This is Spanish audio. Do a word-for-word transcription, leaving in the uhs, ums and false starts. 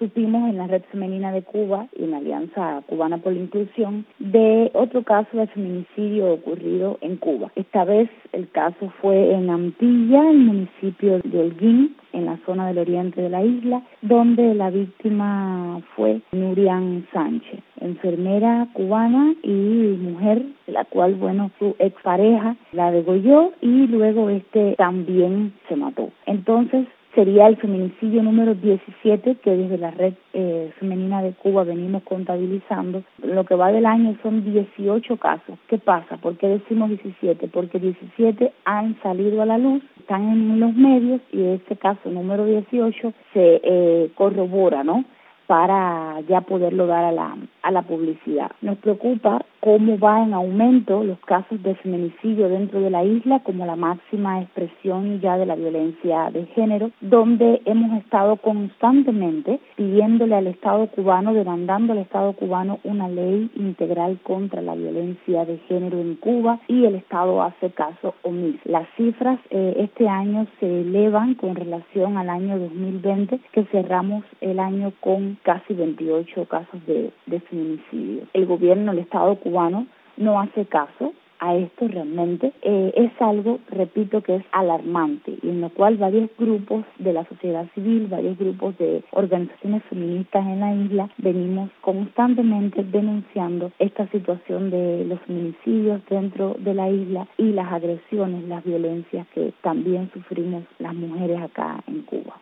supimos en la Red Femenina de Cuba y en la Alianza Cubana por la Inclusión de otro caso de feminicidio ocurrido en Cuba. Esta vez el caso fue en Antilla, el municipio de Holguín, en la zona del oriente de la isla, donde la víctima fue Nurian Sánchez, enfermera cubana y mujer, la cual, bueno, su expareja la degolló y luego este también se mató. Entonces, sería el feminicidio número diecisiete que desde la Red eh, Femenina de Cuba venimos contabilizando. Lo que va del año son dieciocho casos. ¿Qué pasa? ¿Por qué decimos diecisiete? Porque diecisiete han salido a la luz, están en los medios y este caso número dieciocho se eh, corrobora, ¿no?, para ya poderlo dar a la a la publicidad. Nos preocupa cómo va en aumento los casos de feminicidio dentro de la isla como la máxima expresión ya de la violencia de género, donde hemos estado constantemente pidiéndole al Estado cubano, demandando al Estado cubano una ley integral contra la violencia de género en Cuba, y el Estado hace caso omiso. Las cifras eh, este año se elevan con relación al año dos mil veinte, que cerramos el año con casi veintiocho casos de, de feminicidio. El gobierno, el Estado cubano, no hace caso a esto realmente. Eh, es algo, repito, que es alarmante y en lo cual varios grupos de la sociedad civil, varios grupos de organizaciones feministas en la isla venimos constantemente denunciando esta situación de los feminicidios dentro de la isla y las agresiones, las violencias que también sufrimos las mujeres acá en Cuba.